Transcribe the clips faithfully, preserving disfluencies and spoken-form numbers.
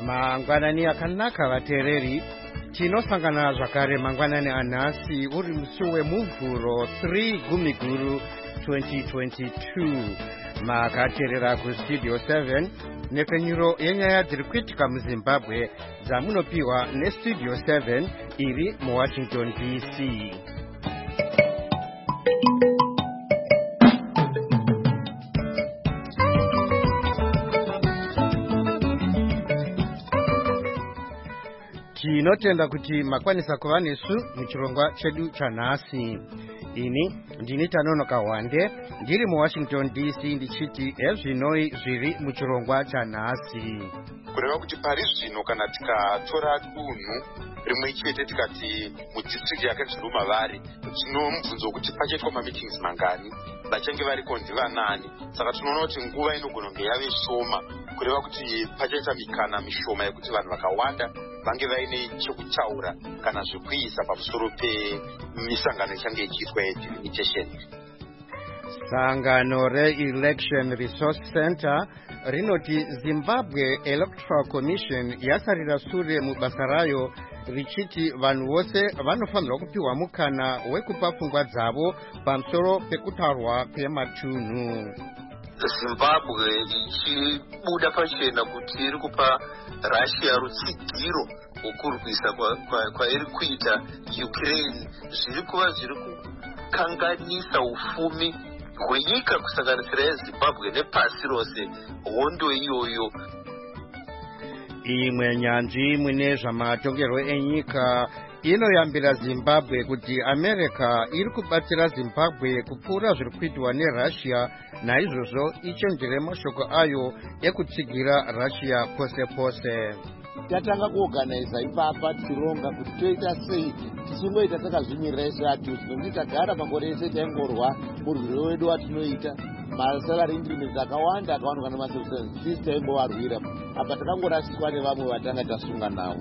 Mangwanani akanaka vateereri, tinosangana zvakare mangwanani anhasi uri musi wemuvhuro three Gumiguru twenty twenty-two. Makateerera kustudio seven nepfenyuro yenyaya dziri kuitika muZimbabwe dzamunopiwa nestudio seven iri muWashington D C. Tinotenda kuti makwanisa kuva nesu muchirongwa chedu chanhasi. Ini ndini Tanonoka Wande ndiri muWashington D C ndichiti ezvinoi zviri muchirongwa chanhasi. Kureva kuti pari zvino kana tikatora dunhu rimwe chete tikati mudistrict yakanzviruma vari tinomubvunzo kuti pachaitwa mameetings mangani, vachange vari konzi vanani. Saka tinoona kuti nguva inogona kunge yave shoma, kureva kuti pachaita mikana mishoma yekuti vanhu vakawanda vange vaine chekutaura kana zvekuisa pamusoro pemisangano ichange ichiitwa yedelimitation. Sangano re-Election Resource Center rinoti Zimbabwe Electoral Commission yasarira sure mubasa rayo richiti vanhu vose vanofanirwa kupiwa mukana wekupa pfungwa dzavo pamusoro pekutarwa kwematunhu. Zimbabwe ichibuda pachena kuti iri kupa Russia rutsigiro wokurwisa kwairi kuita Ukraine zviri kuva zviri kukanganisa ufumi hwenyika kusanganisira yeZimbabwe nepasi rose. Hondo iyoyo imwe nyanzvi mune zvamatongerwo enyika inoyambira Zimbabwe kuti America iri kubatsira Zimbabwe kupfuura zviri kuitwa neRussia, naizvozvo ichenjere mashoko ayo ekutsigira Russia pose pose. Tatanga kuorganiza ipapa tichironga kuti toita sei tisingoita takazvimirira seatu sinokuti tagara makore ese taingorwa murwiro wedu watinoita masalary increments akawanda akawanikwa nemaservices tisi taimbovarwira apa takangorasiswa nevamwe vatanga tasunga navo.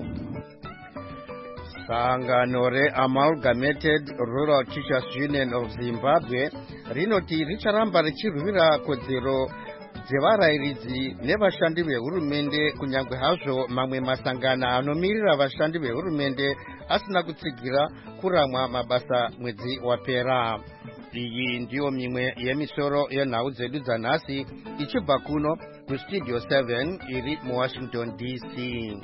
Sangano re-Amalgamated Rural Teachers Union of Zimbabwe rinoti richaramba richirwira kodzero dzevarayiridzi nevashandi vehurumende, kunyange hazvo mamwe masangano anomirira vashandi vehurumende asina kutsigira kuramwa mabasa mwedzi wapera. Iyi ndiyo mimwe yemisoro yenhau dzedu dzanhasi ichibva kuno kustudio seven iri muWashington D C.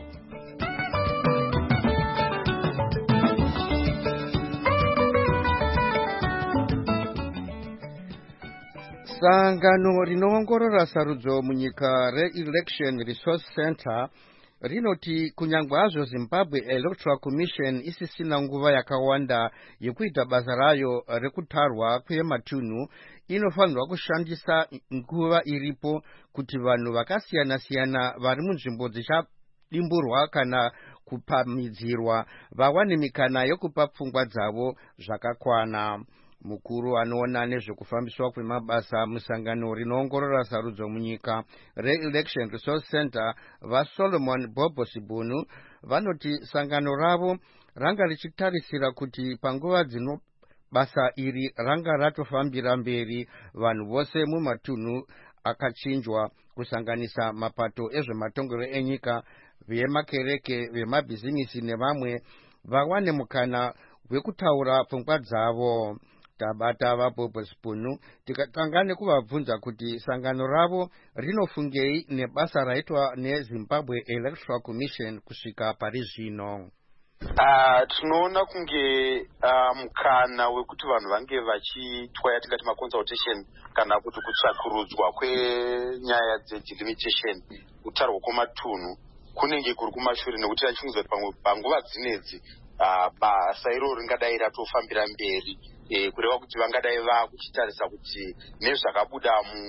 Sangano rinoongorora sarudzo munyika re-Election Resource Center rinoti kunyange hazvo Zimbabwe Electoral Commission isisina nguva yakawanda yekuita basa rayo rekutarwa kwematunhu, inofanirwa kushandisa nguva iripo kuti vanhu vakasiyana siyana vari munzvimbo dzichadimburwa kana kupamidzirwa vawane mikana yokupa pfungwa dzavo zvakakwana. Mukuru anoona nezvekufambiswa kwemabasa musangano rinoongorora sarudzo munyika re-Election Resource Center vaSolomon Bobo Sibunu vanoti sangano ravo ranga richitarisira kuti panguva dzino basa iri ranga ratofambira mberi vanhu vose mumatunhu akachinjwa kusanganisa mapato ezvematongero enyika, vemakereke, vemabhizinisi nevamwe vawane mukana wekutaura pfungwa dzavo. Tabata vaBobo Sibunu tikatanga nekuvabvunza kuti sangano ravo rinofungei nebasa raitwa neZimbabwe Electoral Commission kusvika pari zvino. Uh, tinoona kunge uh, mukana wekuti vanhu vange vachiitwa yatingati maconsultation kana kuti kutsvakurudzwa kwenyaya dzedelimitation, kutarwa kwematunhu, kunenge kuri kumashure nekuti achinguzwa kuti panguva dzinedzi uh, basa iro ringadai ratofambira mberi. E, kureva kuti vangadai vakuchitarisa kuti nezvakabuda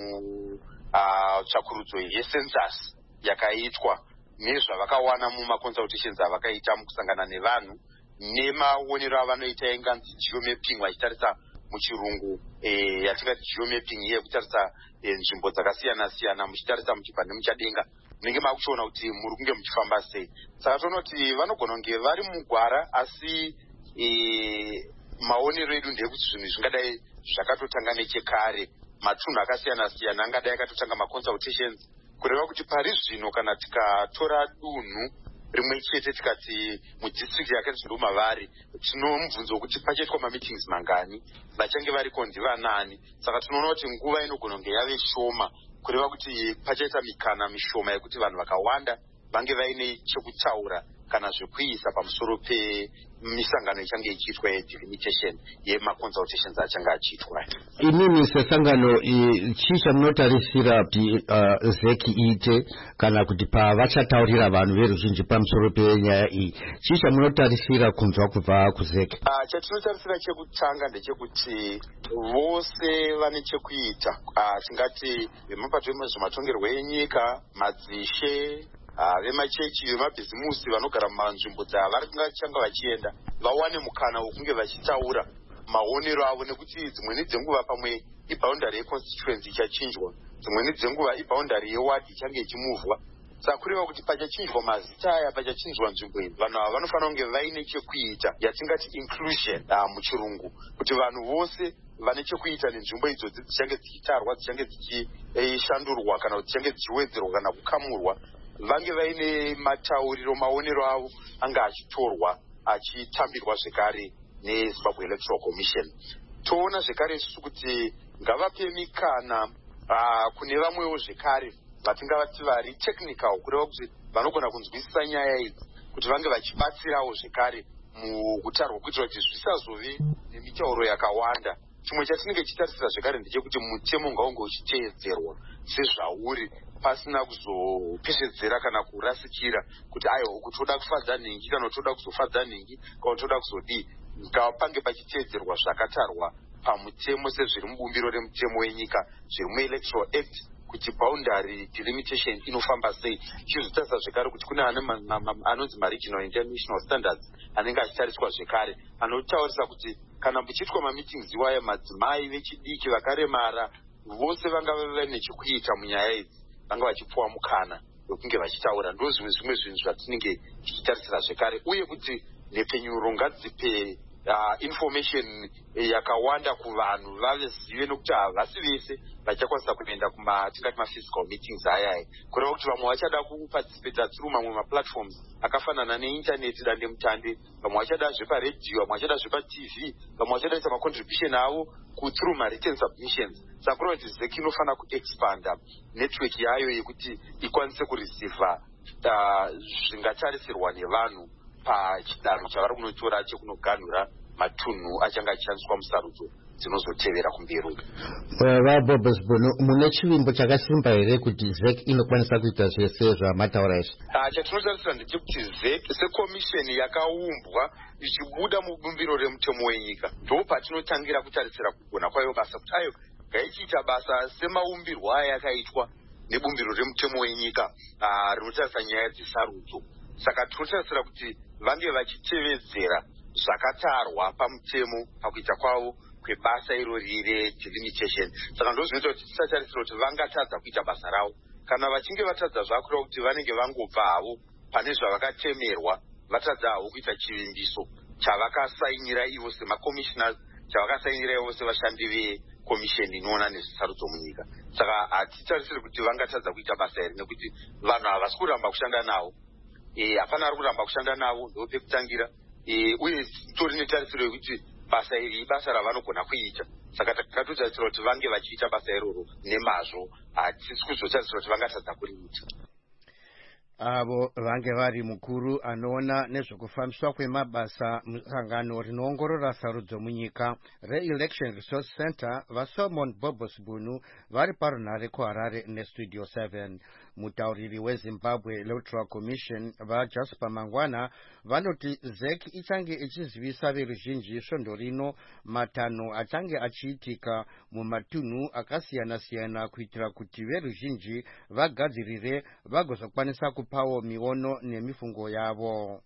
mutsvakurudzo uh, yecensus yakaitwa nezvavakawana mumaconsultations avakaita mukusangana nevanhu nemaonero avanoita inganzi geomapping, vachitarisa muchirungu e, yatingati geomapping iye kutarisa e, nzvimbo dzakasiyana siyana muchitarisa muchibva nemuchadenga munenge makuchiona kuti muri kunge muchifamba sei. Saka toona kuti vanogona kunge vari mugwara asi e, maonero edu ndekuti zvinhu zvingadai zvakatotanga nechekare, matunhu akasiyana siyana angadai akatotanga maconsultations kureva kuti pari zvino kana tikatora dunhu rimwe chete tikati mudistrict yakati Ndumavari tinomubvunza wekuti pachaitwa mameetings mangani, vachange variko ndivanani. Saka tinoona kuti nguva inogona kunge yave shoma, kureva kuti pachaita mikana mishoma yekuti vanhu vakawanda vange vaine chekutaura kana zvekuisa pamusoro pemisangano ichange ichiitwa yedelimitation yemaconsultations achange achiitwa. Inini sesangano chii chamunotarisira kuti uh, zeki iite kana kuti pavachataurira vanhu veruzhinji pamusoro penyaya iyi, chii chamunotarisira kunzwa kubva kuzeki? Uh, chatinotarisira chekutanga ndechekuti vose vane chekuita, uh, tingati vemapato ezvematongerwo enyika, madzishe, Uh, vemachechi, vemabhizimusi vanogara mumanzvimbo dzavari kungachanga vachienda vawane mukana wokunge vachitaura maonero avo, nekuti dzimweni dzenguva pamwe iboundary yeconstituency ichachinjwa, dzimweni dzenguva iboundary yeward ichange ichimuvhwa. Saka kureva kuti pachachinjwa mazita aya, pachachinjwa nzvimbo iyi, vanhu ava vanofanira kunge vaine chekuita, yatingati inclusion uh, muchirungu, kuti vanhu vose vane chekuita nenzvimbo idzodzi dzichange dzichitarwa, dzichange dzichishandurwa kana kuti dzichange dzichiwedzerwa kana kukamurwa, vange vaine matauriro, maonero avo anga achitorwa achitambirwa zvekare neZimbabwe Electoral Commission. Toona zvekare isusu kuti ngavape mikana uh, kune vamwewo zvekare vatingavati vari technical, kureva kuti vanogona kunzwisisa nyaya idzi, kuti vange vachibatsirawo zvekare mukutarwa kuitira kuti zvisazove nemitauro yakawanda. Chimwe chatinenge chitarisira zvekare ndechekuti mutemo ngaunge uchiteedzerwa sezvauri, pasina kuzopeshedzera kana kurasikira kuti aiwa kuti toda kufadza nhingi kana toda kuzofadza nhingi kana toda kuzodii. Ngapange pachiteedzerwa zvakatarwa pamutemo sezviri mubumbiro remutemo wenyika, zviri muelectoral act, kuti boundary delimitation inofamba sei. Chizotarisa zvekare kuti kune anonzi maregional international standards anenge achitariswa zvekare, anotaurisa kuti kana muchiitwa mameetings iwaya, madzimai vechidiki vakaremara vose vangava vane chekuita munyaya idzi vanga vachipuwa mukana wekunge vachitaura. Ndo zvimwe zvimwe zvinhu zvatinenge tichitarisira zvekare, uye kuti nhepfenyuro ngadzipe uh, information yakawanda kuvanhu vazive, nokuti havasi vese vachakwanisa kuenda kuma tingati maphysical meetings ayayi, kureva kuti vamwe vachada kuparticipate through mamwe maplatforms akafanana neinternet, dande mutande, vamwe vachada zveparedhiyo, vamwe vachada zvepaTV, vamwe vachada kuita macontribution avo through ma-written submissions. Saka kureva kuti zeki inofanira kuexpanda network yayo yekuti ikwanise kureceiva uh, zvingatarisirwa nevanhu pachidanho chavari kunotora chekunoganhura matunhu achange achishandiswa musarudzo dzinozotevera kumberi. Vabobosbono, mune chivimbo chakasimba here kuti zeki inokwanisa kuita zvese zvamataura izvi? Uh, chatinotarisira ndechekuti zeki sekomisheni yakaumbwa ichibuda mubumbiro remutemo wenyika, ndo patinotangira kutarisira kugona kwayo basa, kuti ayo ngaichiita basa semaumbirwo aya yakaitwa nebumbiro remutemo wenyika uh, rinotarisa nyaya dzesarudzo. Saka tinotarisira kuti vange vachitevedzera zvakatarwa pamutemo pakuita kwavo kwebasa irori redelimitation. Saka ndo zvinoita kuti tisatarisira kuti vangatadza kuita basa ravo. Kana vachinge vatadza zvakureva kuti vanenge vangobva havo pane zvavakatemerwa, vatadza havo kuita chivimbiso chavakasainira ivo semakommissioners, chavakasainira ivo sevashandi vekomisheni inoona nezvesarudzo munyika. Saka hatitarisiri kuti vangatadza kuita basa iri, nekuti vanhu havasi kuramba kushanda navo, hapana ari kuramba kushanda navo, ndo pekutangira, uye tori netarisiro yekuti basa iri ibasa ravanogona kuita. Saka takatotarisira kuti vange vachiita basa iroro nemazvo, hatisi kuzotarisira kuti vangatadza kuriita. Avo vange vari mukuru anoona nezvekufambiswa kwemabasa musangano rinoongorora sarudzo munyika re-Election Resource Center vaSolomon Bobosbunu vari parunhare kuHarare neStudio seven. Mutauriri weZimbabwe Electoral Commission vaJasper Mangwana vanoti zeki ichange ichizivisa veruzhinji svondo rino matanho achange achiitika mumatunhu akasiyana-siyana kuitira kuti veruzhinji vagadzirire vagozokwanisa kupawo miono nemifungo yavo.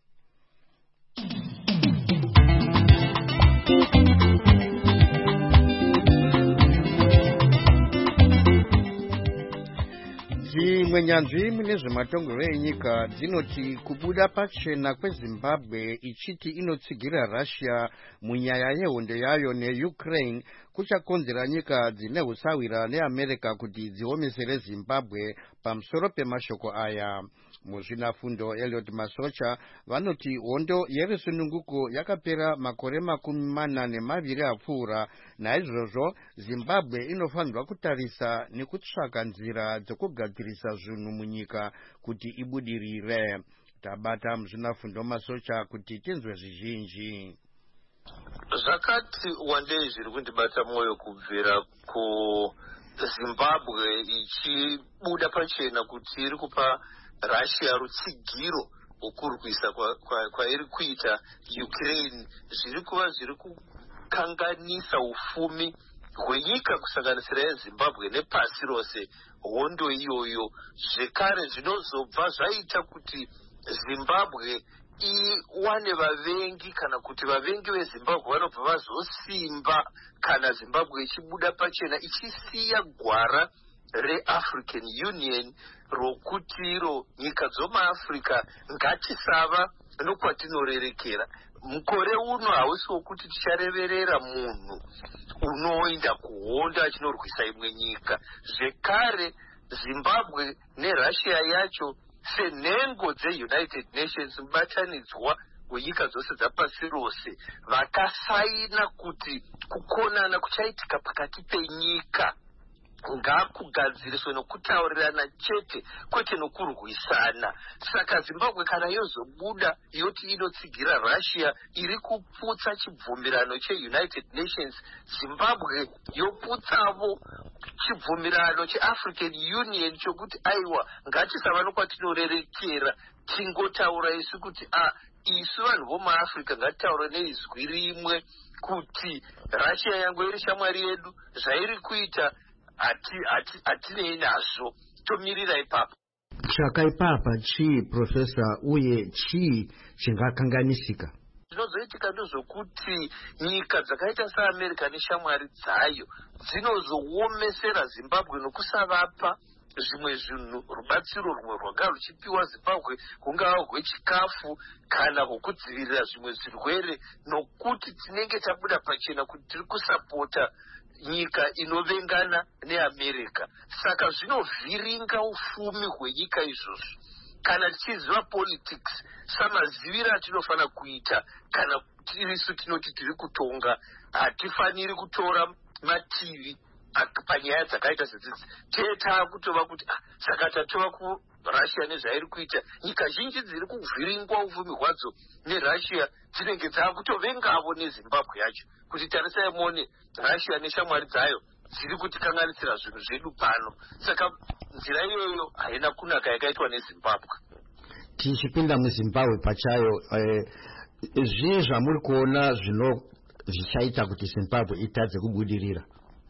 Dzimwe nyanzvi mune zvematongerwo enyika dzinoti kubuda pachena kweZimbabwe ichiti inotsigira Russia munyaya yehondo yayo neUkraine kuchakonzera nyika dzine usawira neamerica kuti dziomesere zimbabwe pamusoro pemashoko aya. Muzvinafundo Elliot Masocha vanoti hondo yerusununguko yakapera makore makumi mana nemaviri apfuura, naizvozvo Zimbabwe inofanirwa kutarisa nekutsvaka nzira dzokugadzirisa zvinhu munyika kuti ibudirire. Tabata muzvinafundo Masocha kuti tinzwe zvizhinji. Zvakati wandei zviri kundibata mwoyo kubvira ku Zimbabwe ichibuda pachena kuti iri kupa Russia rutsigiro wokurwisa kwairi kuita Ukraine zviri kuva zviri kukanganisa ufumi hwenyika kusanganisira yeZimbabwe nepasi rose. Hondo iyoyo zvekare zvinozobva zvaita kuti Zimbabwe iwane vavengi, kana kuti vavengi veZimbabwe vanobva vazosimba kana Zimbabwe ichibuda pachena ichisiya gwara reAfrican Union rokutiro nyika dzomaAfrica ngatisava nokwatinorerekera. Mukore uno hausi wokuti tichareverera munhu unoenda kuhonda achinorwisa imwe nyika. Zvekare Zimbabwe neRussia yacho senhengo dzeUnited Nations, mubatanidzwa wenyika dzose dzapasi rose, vakasaina kuti kukonana kuchaitika pakati penyika ngakugadziriswe nokutaurirana chete kwete nokurwisana. Saka Zimbabwe kana yozobuda yoti inotsigira Russia iri kuputsa chibvumirano cheUnited Nations, Zimbabwe yoputsavo chibvumirano cheAfrican Union chokuti aiwa ngatisava nokwatinorerekera, tingotaura isu kuti a isu vanhu vomaAfrica ngatitaure neizwi rimwe kuti Russia yangu iri shamwari yedu, zvairi kuita hatinei nazvo, tomirira ipapo. Chakaipapa chii Profesa, uye chii chingakanganisika? Zvinozoitika ndozvokuti nyika dzakaita seAmerica neshamwari dzayo dzinozoomesera Zimbabwe nokusavapa zvimwe zvinhu, rubatsiro rumwe rwanga ruchipiwa Zimbabwe, kungava hwechikafu kana hwokudzivirira zvimwe zvirwere, nokuti tinenge tabuda pachena kuti tiri kusapota nyika inovengana neAmerica. Saka zvinovhiringa ufumi hwenyika izvozvo. Kana tichiziva politics samazivira atinofanira kuita, kana tirisu tinoti tiri kutonga, hatifaniri kutora mativi panyaya dzakaita sedzidzi. Teta kutova kuti ah, saka tatova kuRussia nezvairi kuita. Nyika zhinji dziri kuvhiringwa ufumi hwadzo neRussia dzinenge dzakutovengavo neZimbabwe yacho, kuti tarisai muone Russia neshamwari dzayo dziri kutikanganisira zvinhu zvedu pano. Saka nzira iyoyo haina kunaka yakaitwa neZimbabwe. Tichipinda muZimbabwe pachayo, eh, zvii zvamuri kuona zvino zvichaita kuti Zimbabwe itadze kubudirira?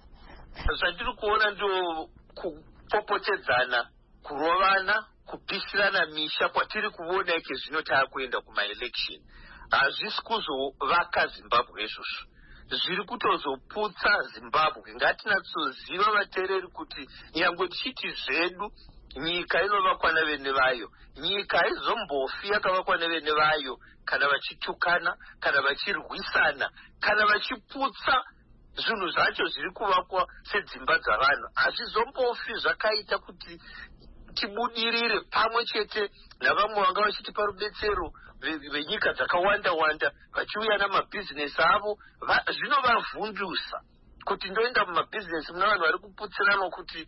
Zvandiri kuona ndio kupopotedzana, kurovana, kupisirana misha kwatiri kuona ike zvino taakuenda kumaelection. Hazvisi kuzovaka Zimbabwe izvozvo, zviri kutozoputsa Zimbabwe. Ngatinatsoziva vateereri kuti nyangwe tichiti zvedu nyika inovakwa nevene vayo, nyika haizombofi yakavakwa nevene vayo kana vachitukana, kana vachirwisana, kana vachiputsa zvinhu zvacho zviri kuvakwa sedzimba dzavanhu. Hazvizombofi zvakaita kuti tibudirire pamwe chete navamwe vanga vachitipa rubetsero venyika dzakawanda wanda vachiuya namabhizinesi avo. Zvinovavhundusa kuti ndoenda mumabhizinesi muna vanhu vari kuputsirana kuti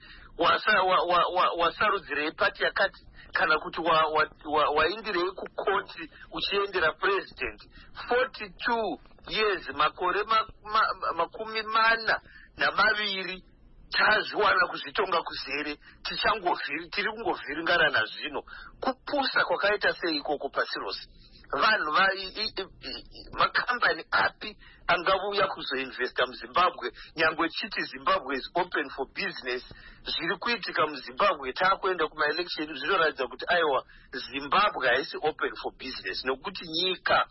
wasarudzirei pati yakati, kana kuti waindirei kukoti uchiendera president. forty-two years, makore makumi mana namaviri tazviwana kuzvitonga kuzere, tichangovhiri tiri kungovhiringana nazvino. Kupusa kwakaita sei ikoko pasi rose? Vanhu makambani api angauya kuzoinvesta muZimbabwe nyangwe chiti Zimbabwe is open for business? Zviri kuitika muZimbabwe taakuenda kumaelection zvinoratidza kuti aiwa Zimbabwe haisi open for business, nokuti nyika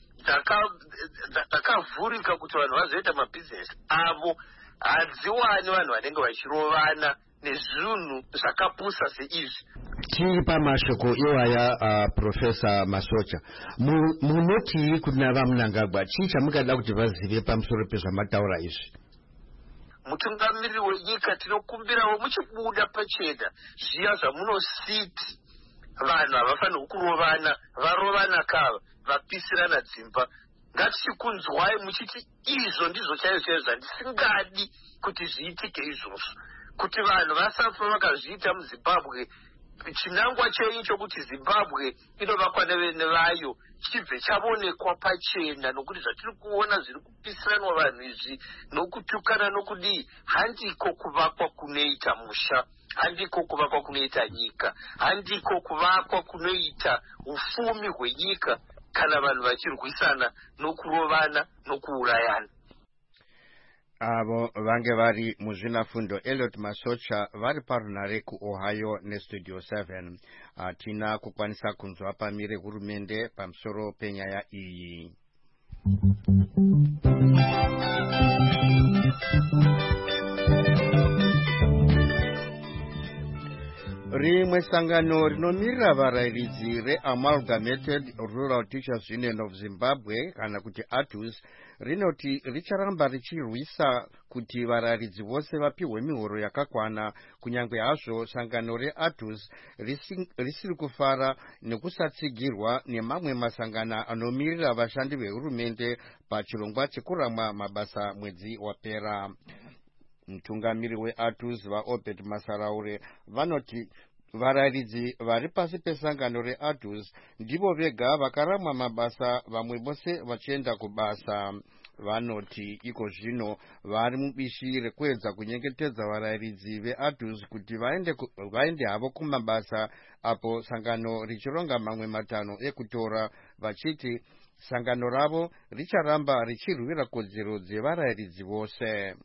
dzakavhurika kuti vanhu vazoita mabhizinesi avo hadziwani vanhu vanenge vachirovana nezvinhu zvakapusa seizvi. Tiri pamashoko iwaya, uh, Profesa Masocha, munoti kuna vaMnangagwa chii chamungada kuti vazive pamusoro pezvamataura izvi? mutungamiriri wenyika tinokumbirawo muchibuda pachena zviya zvamunositi vanhu havafanirwi kurovana varovana kava vapisirana dzimba. Ngatichikunzwai muchiti izvo ndizvo chaizvo chaizvo zvandisingadi kuti zviitike izvozvo, kuti vanhu vasafa vakazviita muZimbabwe. Chinangwa chenyu chokuti Zimbabwe inovakwa nevayo chibve chavonekwa pachena, nokuti zvatiri kuona zviri kupisiranwa vanhu izvi nokutukana nokudii handiko kuvakwa kunoita musha, handiko kuvakwa kunoita nyika, handiko kuvakwa kunoita ufumi hwenyika kana vanhu vachirwisana nokurovana nokuurayana. avo vange vari muzvinafundo Elliot Masocha vari parunare kuOhio nestudio seven. Hatina kukwanisa kunzwa pamire hurumende pamusoro penyaya iyi. Rimwe sangano rinomirira varayiridzi reAmalgamated Rural Teachers Union of Zimbabwe kana kuti A T U S rinoti richaramba richirwisa kuti varayiridzi vose vapihwe mihoro yakakwana, kunyange hazvo sangano reA T U S risiri kufara nekusatsigirwa nemamwe masangano anomirira vashandi vehurumende pachirongwa chekuramwa mabasa mwedzi wapera. Mutungamiri weA T U S vaObed Masaraure vanoti varayiridzi vari pasi pesangano reA T U S ndivo vega vakaramwa mabasa, vamwe vose vachienda kubasa. Vanoti iko zvino vari mubishi rekuedza kunyengetedza varayiridzi veA T U S kuti vaende, vaende havo kumabasa, apo sangano richironga mamwe matanho ekutora, vachiti sangano ravo richaramba richirwira kodzero dzevarayiridzi vose.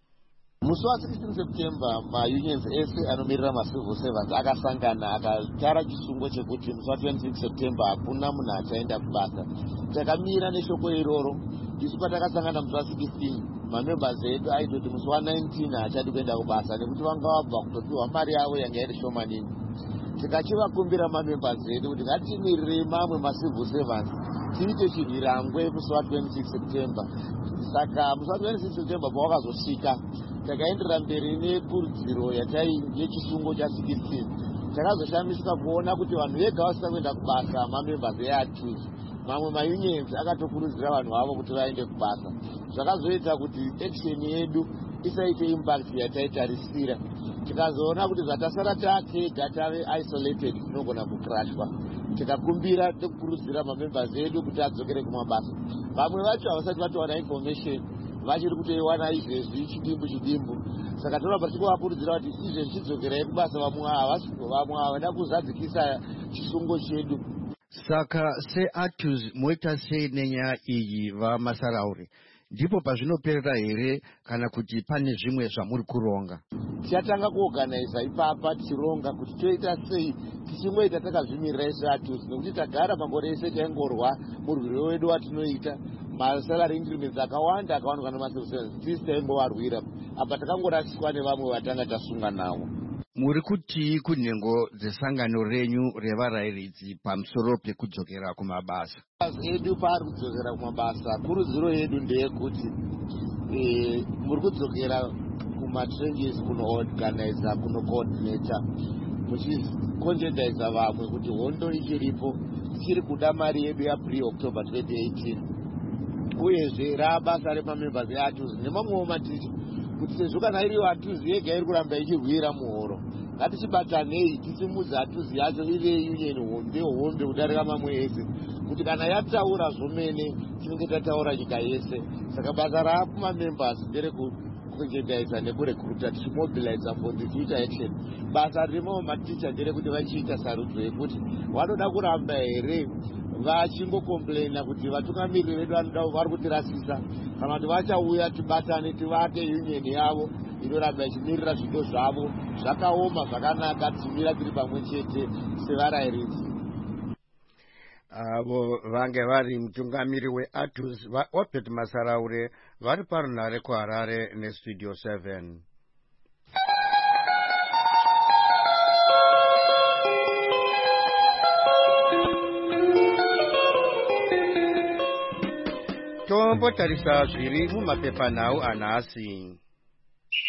Musi wa16 September maunions ese anomirira macivil servants akasangana akatara chisungo chekuti musi wa26 September hakuna munhu achaenda kubasa. Takamira neshoko iroro. Isu patakasangana musi wa16 mamembers edu aitoti musi wa19 haachadi kuenda kubasa nekuti vanga vabva kutopiwa mari yavo yanga iri shomanini. Tikachivakumbira mamembers edu kuti ngatimirirei mamwe macivil servants tiite chirwirangwe musi wa26 September. Saka musi wa26 September pawakazosvika takaenderera mberi nekurudziro yechisungo cha16. Takazoshamisika kuona kuti vanhu vega vasina kuenda kubasa mamembers eA T U S. Mamwe maunions akatokurudzira vanhu vavo kuti vaende kubasa. Zvakazoita kuti action yedu isaite impact yataitarisira. Tikazoona kuti zvatasara takega tave isolated tinogona kukrashwa. Tikakumbira tokurudzira mamembers edu kuti adzokere kumabasa. Vamwe vacho havasati vatowana information, vachiri kutoiwana izvezvi chidimbu chidimbu. Saka toramba tichikuvakurudzira kuti izvezvi chidzokerai kubasa. Vamwe havada kuzadzikisa chisungo chedu. Saka seA T U S moita sei nenyaya iyi vaMasaraure? Ndipo pazvinoperera here kana kuti pane zvimwe zvamuri kuronga? Tichatanga kuorganiza ipapa tichironga kuti toita sei tichingoita takazvimirira seA T U S, nekuti tagara makore ese taingorwa murwiro wedu watinoita. Masalary increments akawanda akawanikwa namacivil servants tisi taimbovarwira, apa takangorasiswa nevamwe vatanga tasunga navo. Muri kuti kunhengo dzesangano renyu revarayiridzi pamusoro pekudzokera kumabasa? Edu paari kudzokera kumabasa, kurudziro yedu ndeyekuti eh, muri kudzokera kumatrenches kunoorganiza, kunocoordinata, muchikonjendaiza vamwe kuti hondo ichiripo, tichiri kuda mari yedu yapre-October twenty eighteen. Uyezve rabasa remamembers eA T U S nemamwewo maticha kuti sezvo kana iriyo A T U S yega iri kuramba ichirwira muhoro, ngatichibatanei tisimudza A T U S yacho ive union hombe hombe kudarika mamwe ese, kuti kana yataura zvomene tinenge tataura nyika yese. Saka basa rakumamembers nderekukonjendaiza nekurekruta tichimobiliza for the future action. Basa rimwewo maticha nderekuti vachiita sarudzo yekuti vanoda kuramba here vachingokomplaina kuti vatungamiriri vedu vari kutirasisa, kana kuti vachauya tibatane tivake union yavo inoramba ichimirira zvido zvavo zvakaoma zvakanaka, tichimira tiri pamwe chete sevarayiridzi. Avo vange vari mutungamiri weA T U S vaObed Masaraure vari parunare kuHarare nestudio seven. Tombotarisa zviri mumapepanhau anhasi.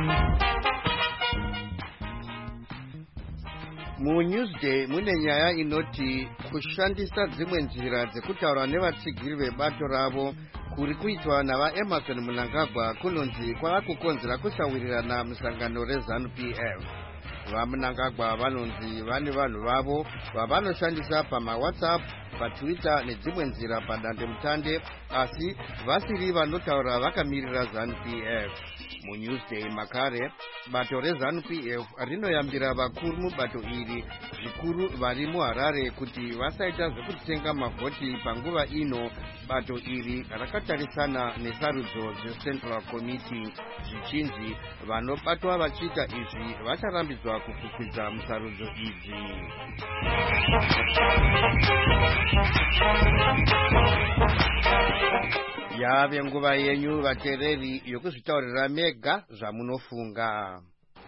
Mu Newsday mune nyaya inoti kushandisa dzimwe nzira dzekutaura nevatsigiri vebato ravo kuri kuitwa nava Emerson Mnangagwa kunonzi kwavakukonzera kusawirirana musangano reZANU P F. VaMnangagwa vanonzi vane vanhu vavo vavanoshandisa pamaWhatsApp, paTwitter nedzimwe nzira padandemutande, asi vasiri vanotaura vakamirira ZANU P F. Mu Newsday makare bato reZANU P F rinoyambira vakuru mubato iri zvikuru vari muHarare kuti vasaita zvekutenga mavhoti panguva ino. Bato iri rakatarisana nesarudzo dzeCentral Committee. Zvichinji vanobatwa vachiita izvi vacharambidzwa kufukwidza musarudzo idzi. Yave nguva yenyu vatereri yokuzvitaurira mega zvamunofunga.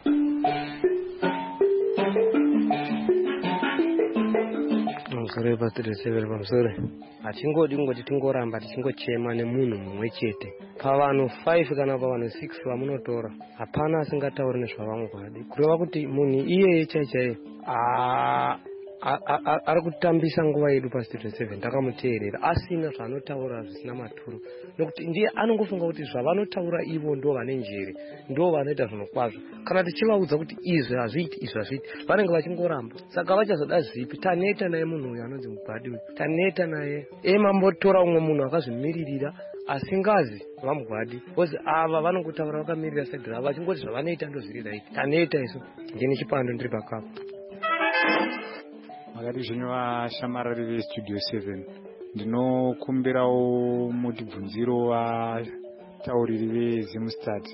Musore pastor seven pamusore. Achingodi ngoti tingoramba tichingochema nemunhu mumwe chete. Pavanhu five kana pavanhu six vamunotora. Hapana asingatauri nezvavangwadi. Kureva kuti munhu iyeye chaichaye ah ari kutambisa nguva yedu pastor seven ndakamuteerera asina zvanotaura zvisina maturo, nokuti ndiye anongofunga kuti zvavanotaura ivo ndo vane njere, ndo vanoita zvinokwazvo. Kana tichivaudza kuti izvi hazviiti izvi hazviiti vanenge vachingoramba. Saka vachazoda zipi? Taneta naye munhu uyu anonzi Mugwadi uyu, taneta naye emambotora umwe munhu akazvimiririra asingazi vaMugwadi, kozi ava vanongotaura vakamirira saidi ravo vachingoti zvavanoita ndozviri. Taneta isu ndini chipando ndiri pakapo. Makati zvino vashamarari veStudio seven ndinokumbirawo mutibvunziro vatauriri veZimstad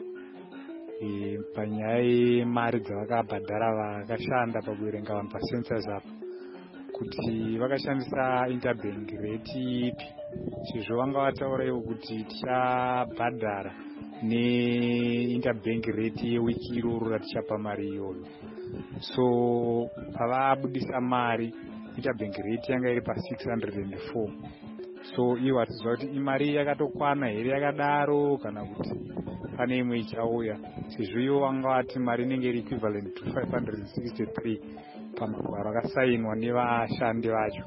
e, panyaya yemari dzavakabhadhara vakashanda pakuverenga vanhu pacensus apa, kuti vakashandisa interbank rate ipi. Chizvo vanga vataura ivo kuti tichabhadhara neinterbank rate yewiki iroro ratichapa mari iyoyo. So pavabudisa mari interbank rate yanga iri pa six hundred four. So iwo atiziva kuti imari yakatokwana here yakadaro kana kuti pane imwe ichauya. Sezvo iwo vanga vati mari inenge iri equivalent to five hundred sixty-three pamagwaro akasainwa nevashandi vacho.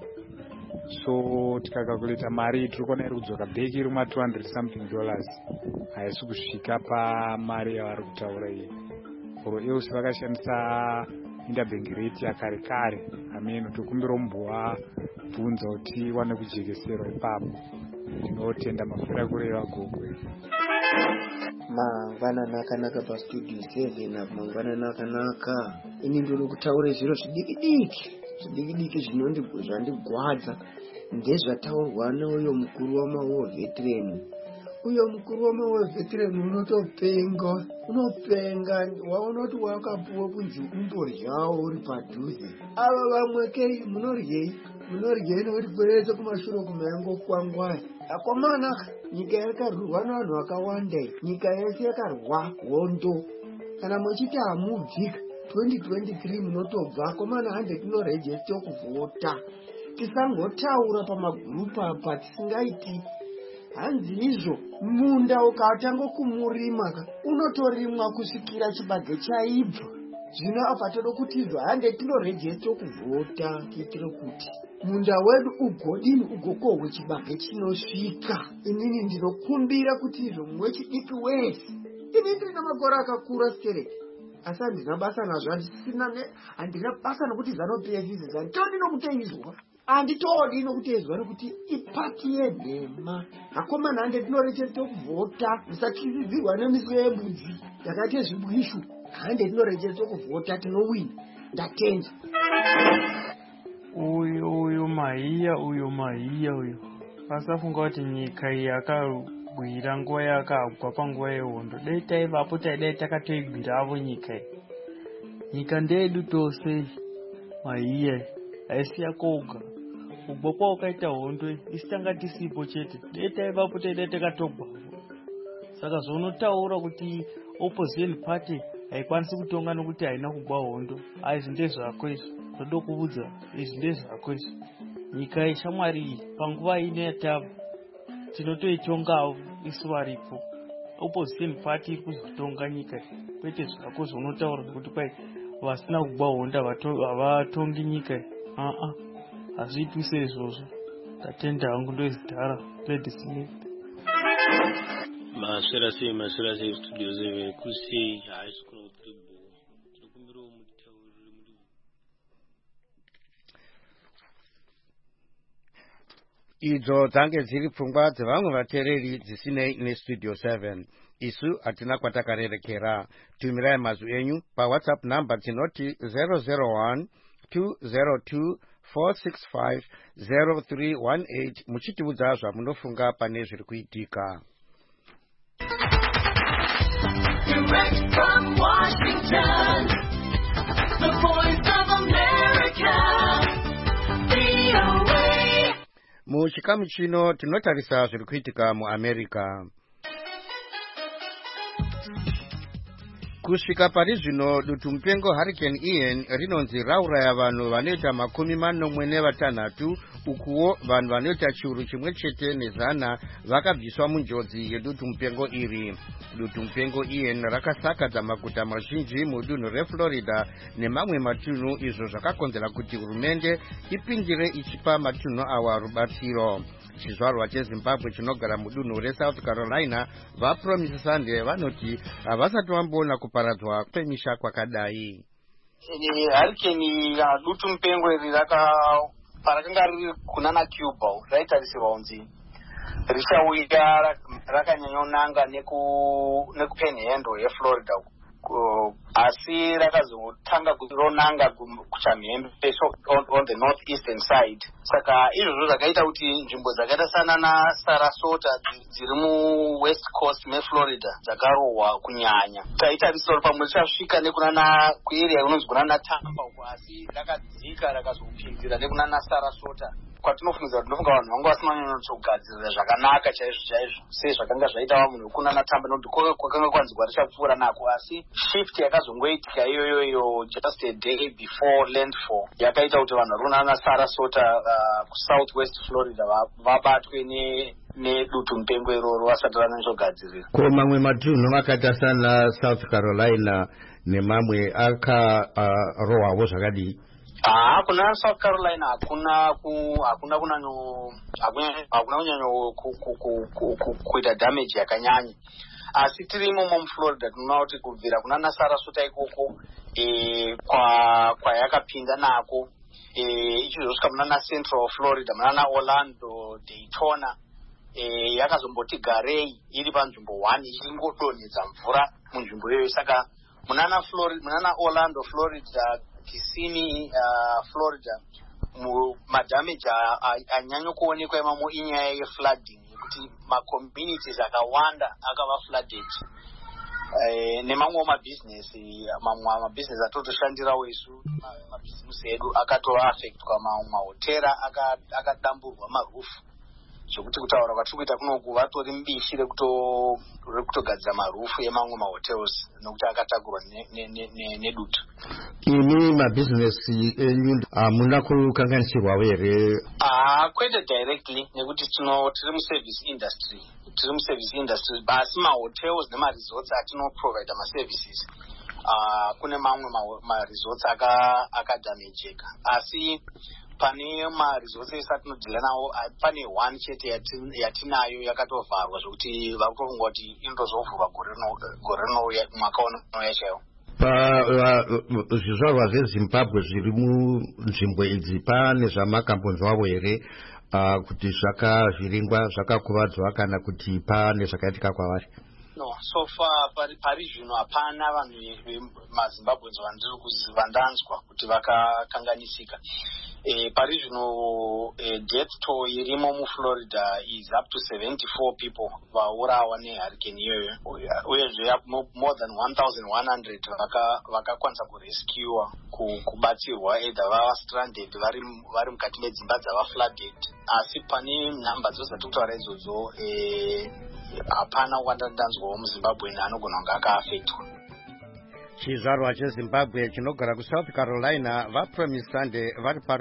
So tikakalkuleta mari tiri kuona iri kudzoka bheki iri ma two hundred something dollars, haisi kusvika pamari yavari kutaura iyi. Oro else vakashandisa interbank rate yakare kare. Ameno tokumbira mbowa bvunza kuti wane kujekeserwa ipapo. Ndinotenda mafira kureva gogwe. Mangwanani akanaka paStudio seven apo, mangwanani akanaka. Ini ndiri kutaura zviro zvidiki diki zvidiki diki zvinondigwadza ndezvataurwa neuyo mukuru wamawo veteran. Uyo mukuru wamawo veteran unotopenga unopenga waona kuti wakapuwa kunzi umboryawo uri padhuze. Ava vamwe kei munoryei munoryei nokuti kweretse kumashure kumayango kwangwai. Akomana nyika yakarurwa navanhu vakawanda, nyika yese yakarwa hondo. Kana muchiti hamubvika twenty twenty-three munotobva akomana hande tinorejesita kuvhota. Tisangotaura pamagurupu apa tisingaiti. Hanzi izvo munda ukatanga kumurima unotorimwa kusvikira chibage chaibva. Zvino apa toda kuti izvo hande tinorejesita kuvhota kuitira kuti munda wedu ugodini ugokohwe chibage chinosvika. Inini ndinokumbira kuti izvo mumwe chidiki wese. Ini ndina makore akakura stereki, asi handina basa nazvo, handisina handina basa nokuti ZANU P F izvi handitodi nokuteizwa. Handitodi nokuteizwa nokuti ipati yenhema. Akomana hande tinorejesita kuvhota, musatyisidzirwa nemiso yembudzi yakati zvibwishu. Hande tinorejesita kuvhota, tinowina. Ndatenda. Uyo uyo mahiya uyo mahiya uyo vasafunga kuti nyika yakagwira nguva yakagwa panguva yehondo. Dai taivapo taidai takatoigwiravo nyika iyi. Nyika ndedu tose mahiya haisi yakoga. Kugwa kwaukaita hondo isi tanga tisipo chete. Dai taivapo taidai takatogwavo. Saka zvaunotaura kuti opposition party haikwanisi kutonga nokuti haina kugwa hondo, izvi ndezvako izvi. Ndoda kuudza izvi ndezvako izvi. Nyika yeshamwari iyi panguva ino yatava tinotoitongawo isu varipo. opposition party iri kuzotonga nyika kwete zvakakozva unotaura kuti kwai vasina kugwa honda havatongi nyika aa hazviitwi seizvozvo. Tatenda hangu ndoizidhara Lady Smith. Maswera sei maswera sei studio zewe kusei haisi kuna tribu tinokumbira mutauriri muri idzo dzange dziri pfungwa dzevamwe vateereri dzisinei nestudio seven. Isu hatina kwatakarerekera. Tumirai mazwi enyu pawhatsapp namba dzinoti zero zero one two zero two four six five zero three one eight muchitiudza zvamunofunga pane zviri kuitika. Direct from Washington, the voice of America, V O A. Muchikamu chino tinotarisa zviri kuitika muAmerica. Kusvika pari zvino dutu mupengo Hurricane Ian rinonzi rauraya vanhu vanoita makumi manomwe nevatanhatu, ukuwo vanhu vanoita chiuru chimwe chete nezana vakabviswa munjodzi yedutu mupengo iri. Dutu mupengo Ian rakasakadza maguta mazhinji mudunhu reFlorida nemamwe matunhu, izvo zvakakonzera kuti hurumende ipindire ichipa matunhu awa rubatsiro. Chizvarwa cheZimbabwe chinogara mudunhu reSouth Carolina vaPromise Sunday vanoti havasati vamboona kuparadzwa kwemisha kwakadai. Hurricane dutu mupengo iri parakanga riri kunana Cuba raitarisirwa kunzi richauya rakanyanyonanga nekuPanhandle yeFlorida, asi rakazotanga ronanga kuchamhembe on the northeastern side. Saka izvozvo zvakaita kuti nzvimbo dzakaita sana naSarasota dziri muwest coast meFlorida dzakarohwa kunyanya. Taitarisira pamwe richasvika nekunana kuarea inonzi kunana Tampa uko, asi rakadzika rakazopinzira nekunana Sarasota, kwatinofungiza kuti ndinofunga vanhu vanga vasina kunyanyotogadzirira zvakanaka chaizvo chaizvo sei zvakanga zvaita munhu wekunana Tampa, nokuti kwakanga kwanzwa richapfuura nako, asi shift yakazongoitika iyoyoyo just a day before landfall yakaita kuti vanhu vari kunana Sarasota uh, kusouthwest Florida vabatwe ne nedutu mupengo iroro vasati vanozogadzirira. Ko mamwe matunhu akaita sana South Carolina nemamwe akarohwawo zvakadii? Ah, kuna South Carolina hakuna ku hakuna kunanyo hakuna kunyanyo kuita damage yakanyanya, asi tirimo mu Florida tunaona kuti kubvira kuna naSarasota ikoko eh kwa kwa yakapinda nako eh ichizosvika muna na Central Florida muna na Orlando, Daytona eh yakazomboti garei iri panzvimbo one ichingodonhedza mvura munzvimbo iyoyo. Saka muna na Florida muna na Orlando Florida, Kissimmee uh, Florida mu madamage anyanyo kuonekwa imamo inyaya yeflooding yekuti macommunities akawanda akava flooded. Eh nemamwe mabusiness mamwe mabusiness atotoshandirawo isu mabusiness edu akatova affect kwa mamwe mahotera akadamburwa marufu, zvokuti kutaura kwatiri kuita kunoku vatori mbishi rekuto rekutogadzira marufu emamwe mahotels nokuti akatagurwa nedutu. Ini mabusiness enyu hamuna kukanganisirwawo here? Ah, kwete directly nekuti tino tiri muservice industry tiri muservice industry basi mahotels nemaresorts atino provide maservices. Ah, kune mamwe maresorts akadamejeka, asi pane maresorts ese atinodhila nawo pane one chete yatinayo yakatovharwa zvokuti vakutofunga kuti inotozovhurwa gore rinouya mwaka unouya chaiwo. Zvizvarwa zveZimbabwe zviri munzvimbo idzi pane zvamakambonzwawo here kuti zvakavhiringwa zvakakuvadzwa kana kuti pane zvakaitika kwavari? No, so far pari pari zvino hapana vanhu veMazimbabweans vandiri kuziva ndanzwa kuti vakakanganisika. Eh, pari zvino eh, death toll irimo muFlorida is up to seventy-four people vaurawa nehurricane iyoyo, uyezve more than one thousand one hundred vakakwanisa kurescue kubatsirwa either vava stranded vari vari mukati medzimba dzava flooded. Asi pane nhamba dzose dzakutaura idzodzo eh hapana wandandanzwawo muZimbabwe anogona kunge akaafectwa. Chizvarwa cheZimbabwe chinogara kuSouth Carolina vaPromise Sunday vari